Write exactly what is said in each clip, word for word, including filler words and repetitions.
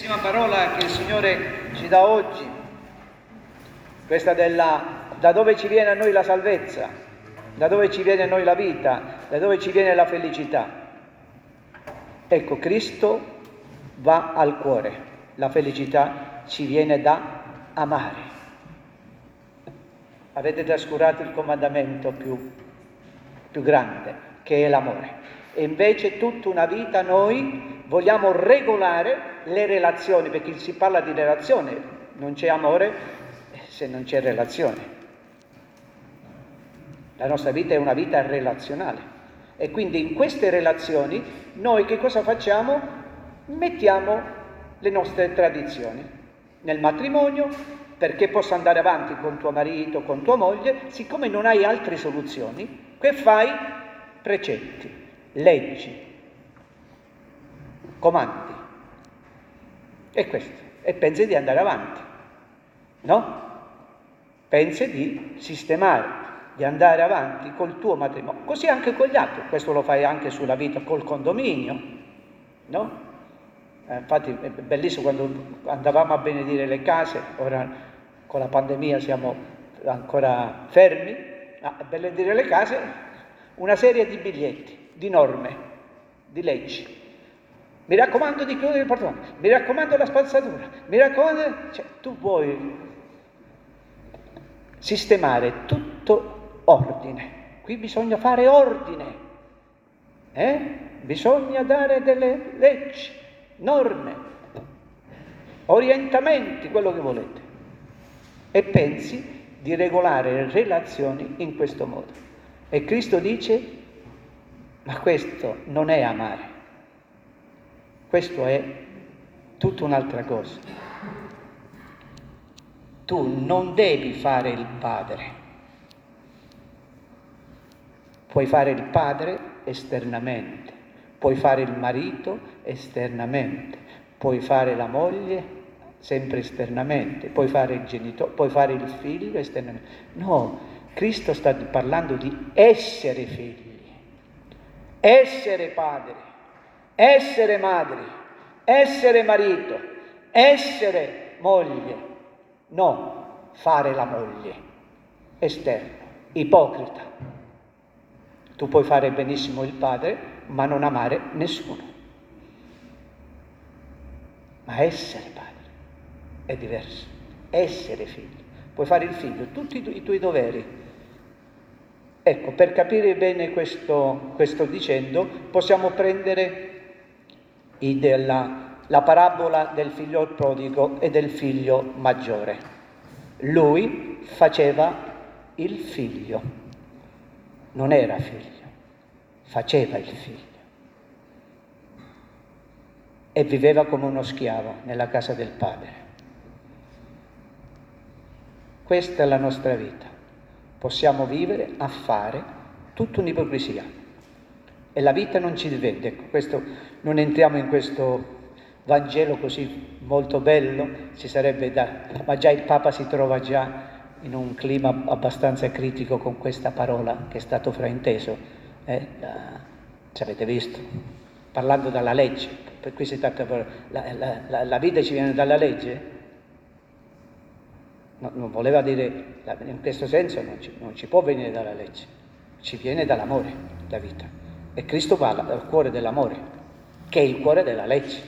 bellissima parola che il Signore ci dà oggi, questa della da dove ci viene a noi la salvezza, da dove ci viene a noi la vita, da dove ci viene la felicità. Ecco, Cristo va al cuore, la felicità ci viene da amare. Avete trascurato il comandamento più, più grande, che è l'amore. E invece tutta una vita noi vogliamo regolare le relazioni, perché si parla di relazione, non c'è amore se non c'è relazione. La nostra vita è una vita relazionale e quindi in queste relazioni noi che cosa facciamo? Mettiamo le nostre tradizioni. Nel matrimonio, perché possa andare avanti con tuo marito, con tua moglie, siccome non hai altre soluzioni, che fai? Precetti, leggi, comandi. E questo. E pensi di andare avanti, no? Pensi di sistemare, di andare avanti col tuo matrimonio. Così anche con gli altri. Questo lo fai anche sulla vita col condominio, no? Eh, infatti è bellissimo quando andavamo a benedire le case, ora con la pandemia siamo ancora fermi, a benedire le case, una serie di biglietti, di norme, di leggi. Mi raccomando di chiudere il portone, mi raccomando la spazzatura, mi raccomando... Cioè, tu vuoi sistemare tutto ordine. Qui bisogna fare ordine, eh? Bisogna dare delle leggi, norme, orientamenti, quello che volete. E pensi di regolare le relazioni in questo modo. E Cristo dice, ma questo non è amare. Questo è tutta un'altra cosa. Tu non devi fare il padre. Puoi fare il padre esternamente, puoi fare il marito esternamente, puoi fare la moglie sempre esternamente, puoi fare il genitore, puoi fare il figlio esternamente. No, Cristo sta parlando di essere figli, essere padri, essere madri, essere marito, essere moglie, no fare la moglie esterna, ipocrita. Tu puoi fare benissimo il padre, ma non amare nessuno. Ma essere padre è diverso, essere figlio. Puoi fare il figlio, tutti i tuoi doveri. Ecco, per capire bene questo, questo dicendo, possiamo prendere i della, la parabola del figlio prodigo e del figlio maggiore. Lui faceva il figlio, non era figlio, faceva il figlio e viveva come uno schiavo nella casa del padre. Questa è la nostra vita. Possiamo vivere a fare tutta un'ipocrisia e la vita non ci vede. Ecco, questo, non entriamo in questo Vangelo così molto bello, ci sarebbe da, ma già il Papa si trova già in un clima abbastanza critico con questa parola che è stato frainteso. Eh, ci avete visto? Parlando dalla legge, per cui si tratta per, la, la, la, la vita ci viene dalla legge? No, non voleva dire, in questo senso non ci, non ci può venire dalla legge, ci viene dall'amore, la vita. E Cristo parla dal cuore dell'amore, che è il cuore della legge.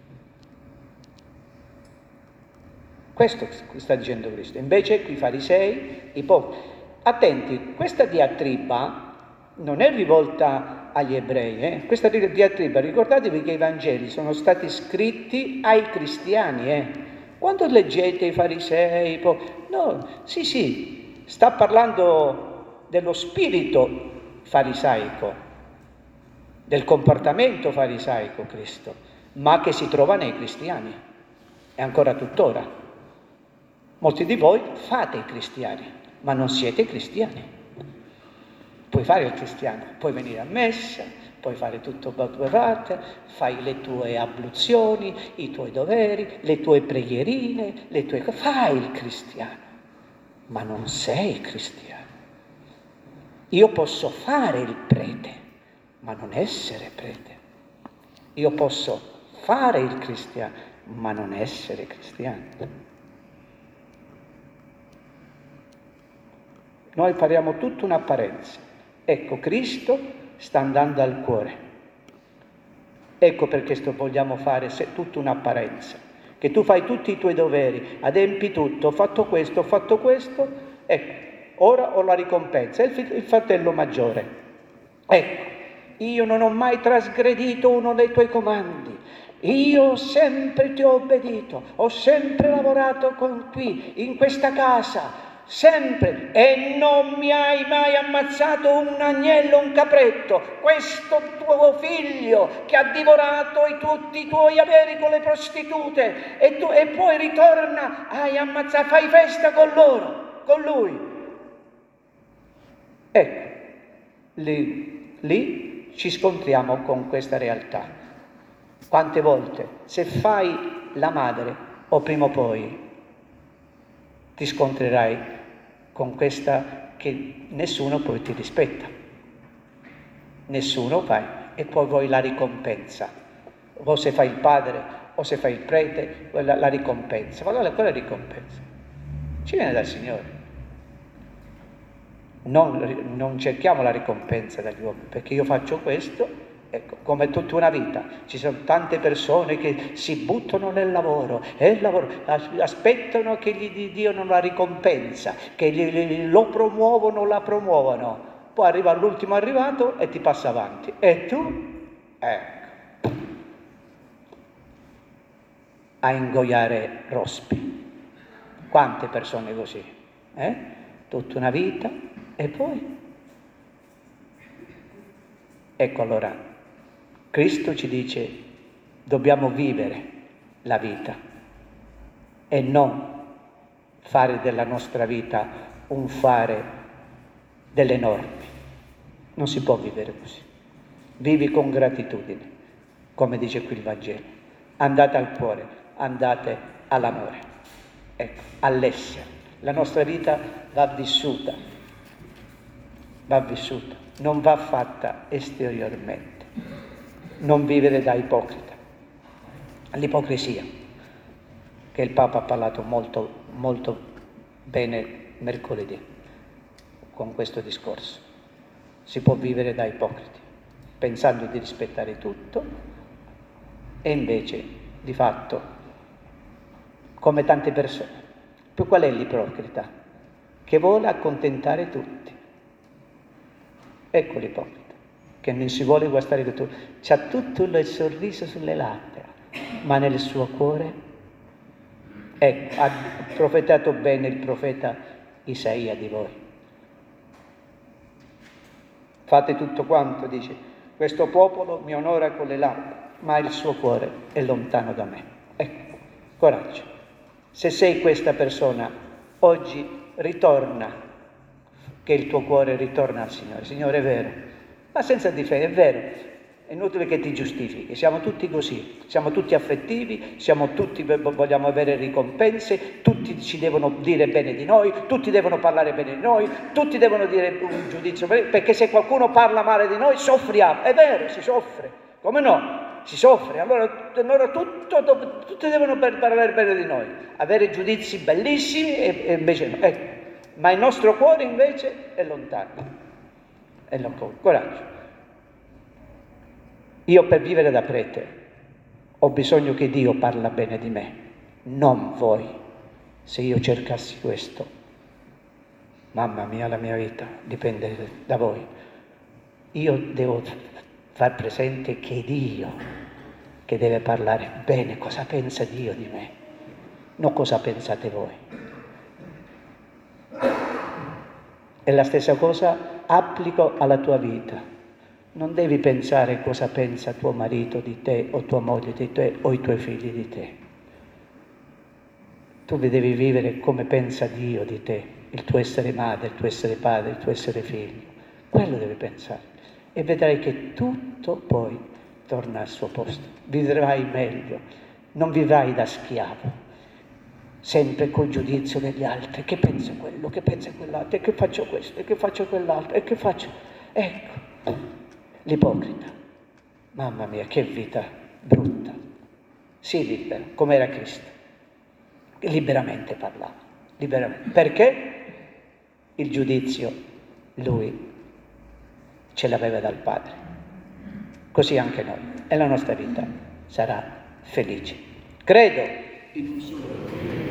Questo sta dicendo Cristo. Invece qui i farisei, i poveri. Attenti, questa diatriba non è rivolta agli ebrei, eh? Questa diatriba, ricordatevi che i Vangeli sono stati scritti ai cristiani, eh? Quando leggete i farisei, po- no, sì, sì, sta parlando dello spirito farisaico, del comportamento farisaico Cristo, ma che si trova nei cristiani, e ancora tuttora. Molti di voi fate i cristiani, ma non siete cristiani. Puoi fare il cristiano, puoi venire a messa, puoi fare tutto da tue parti, fai le tue abluzioni, i tuoi doveri, le tue preghierine, le tue... fai il cristiano, ma non sei cristiano. Io posso fare il prete, ma non essere prete. Io posso fare il cristiano, ma non essere cristiani. Noi faremo tutta un'apparenza. Ecco, Cristo sta andando al cuore. Ecco perché sto vogliamo fare se, tutta un'apparenza. Che tu fai tutti i tuoi doveri, adempi tutto, ho fatto questo, ho fatto questo, ecco, ora ho la ricompensa, è il, il fratello maggiore. Ecco, io non ho mai trasgredito uno dei tuoi comandi, io sempre ti ho obbedito, ho sempre lavorato con qui, in questa casa, sempre, e non mi hai mai ammazzato un agnello, un capretto, questo tuo figlio che ha divorato i, tutti i tuoi averi con le prostitute, e, tu, e poi ritorna, hai ammazzato, fai festa con loro, con lui. Ecco, lì, lì ci scontriamo con questa realtà. Quante volte, se fai la madre, o prima o poi, ti scontrerai con questa che nessuno poi ti rispetta. Nessuno fai e poi vuoi la ricompensa. O se fai il padre o se fai il prete, la, la ricompensa. Ma allora quella ricompensa ci viene dal Signore. Non, non cerchiamo la ricompensa dagli uomini, perché io faccio questo. Ecco, come tutta una vita, ci sono tante persone che si buttano nel lavoro e il lavoro, aspettano che gli diano la ricompensa, che gli, lo promuovono o la promuovono, poi arriva l'ultimo arrivato e ti passa avanti. E tu, ecco, a ingoiare rospi. Quante persone così, eh? Tutta una vita e poi? Ecco allora, Cristo ci dice, dobbiamo vivere la vita e non fare della nostra vita un fare delle norme. Non si può vivere così. Vivi con gratitudine, come dice qui il Vangelo. Andate al cuore, andate all'amore, ecco, all'essere. La nostra vita va vissuta, va vissuta, non va fatta esteriormente. Non vivere da ipocrita. L'ipocrisia, che il Papa ha parlato molto, molto bene mercoledì con questo discorso. Si può vivere da ipocriti, pensando di rispettare tutto e invece, di fatto, come tante persone. Poi qual è l'ipocrita? Che vuole accontentare tutti. Ecco l'ipocrita. Che non si vuole guastare tutto, c'ha tutto il sorriso sulle labbra, ma nel suo cuore, ecco, ha profetato bene il profeta Isaia di voi. Fate tutto quanto, dice, questo popolo mi onora con le labbra, ma il suo cuore è lontano da me. Ecco, coraggio. Se sei questa persona, oggi ritorna, che il tuo cuore ritorna al Signore. Signore, è vero. Ma senza difesa, è vero, è inutile che ti giustifichi, siamo tutti così, siamo tutti affettivi, siamo tutti, vogliamo avere ricompense, tutti ci devono dire bene di noi, tutti devono parlare bene di noi, tutti devono dire un giudizio, perché se qualcuno parla male di noi soffriamo, è vero, si soffre, come no? Si soffre, allora, allora tutto, tutti devono parlare bene di noi, avere giudizi bellissimi e, e invece no, ecco, ma il nostro cuore invece è lontano. E non con coraggio. Io per vivere da prete ho bisogno che Dio parla bene di me, non voi. Se io cercassi questo, mamma mia, la mia vita dipende da voi. Io devo far presente che è Dio che deve parlare bene cosa pensa Dio di me, non cosa pensate voi. E la stessa cosa applico alla tua vita. Non devi pensare cosa pensa tuo marito di te o tua moglie di te o i tuoi figli di te. Tu devi vivere come pensa Dio di te, il tuo essere madre, il tuo essere padre, il tuo essere figlio. Quello devi pensare. E vedrai che tutto poi torna al suo posto. Vivrai meglio, non vivrai da schiavo. Sempre col giudizio degli altri, che pensa quello, che pensa quell'altro, e che faccio questo, e che faccio quell'altro, e che faccio... Ecco, l'ipocrita. Mamma mia, che vita brutta. si libera, come era Cristo. Liberamente parlava, liberamente. Perché il giudizio lui ce l'aveva dal Padre. Così anche noi, e la nostra vita sarà felice. Credo